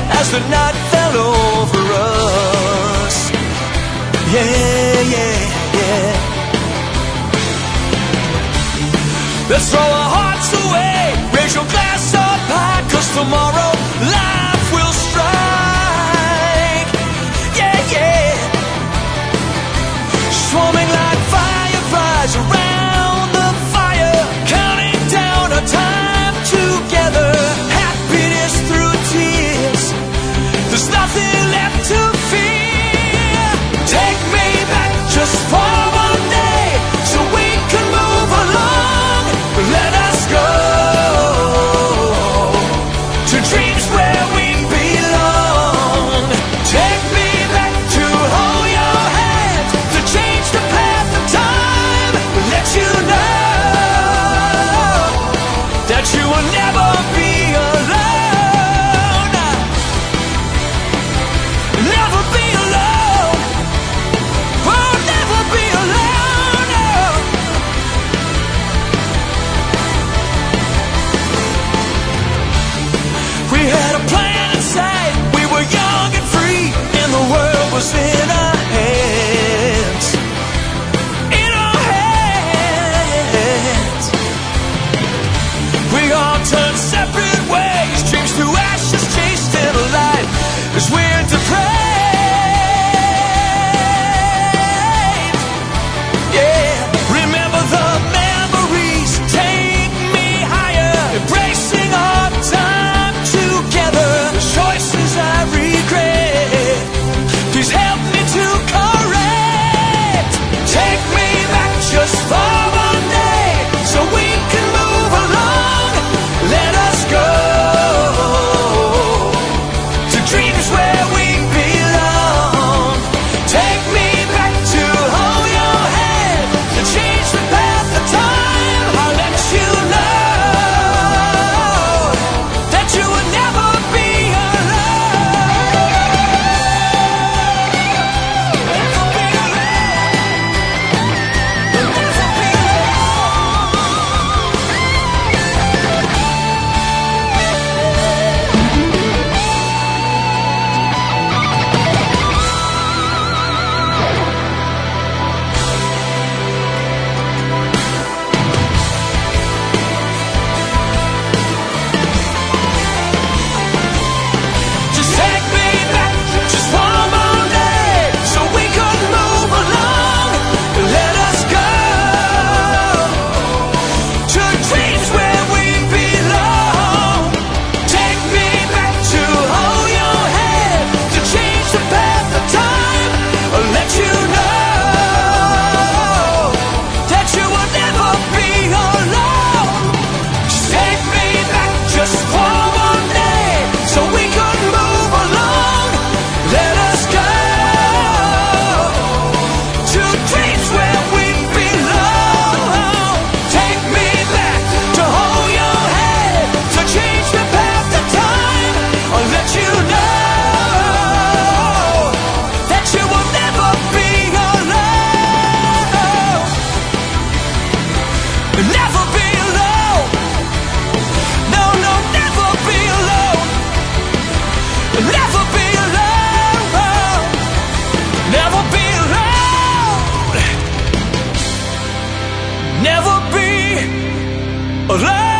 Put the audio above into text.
as the night fell over us. Yeah, yeah, yeah. Let's throw our hearts away, raise your glass up high, 'cause tomorrow life will strike. Yeah, yeah. Swarming like fireflies around the fire, counting down our time together. Happiness through tears, there's nothing left to fear. Take me back just for one day, so we can move along. Let us go to dreams where we belong. Take me back to hold your hand, to change the path of time. Let you know that you will never be alone. Never be alone. Oh, never be alone. Oh. We had a plan inside, we were young and free, and the world was in our hands. In our hands. We all turned separate ways, dreams to ashes, chased in a life as we're depraved. Yeah, remember the memories, take me higher, embracing our time together. Choices I regret, please help me to correct. Take me back just for one day, so we can move along. Let us go to dreams where we belong. Take me back to hold your hand, to change the path of time. I'll let you know that you will never be alone. Never be alone. Never be Just take me back, just one more day, so we could move along. Let us go to dreams where we belong. Take me back to hold your hand, to change the path of time. I'll let you know that you will never be alone. Just take me back just for one day, so we could move along. Let us go to dreams where we belong. Take me back to hold your hand, to change the path of time. I'll let you know that you will never be alone. Never be alone. No, no, never be alone. Never be alone. Never be alone. Never be alone.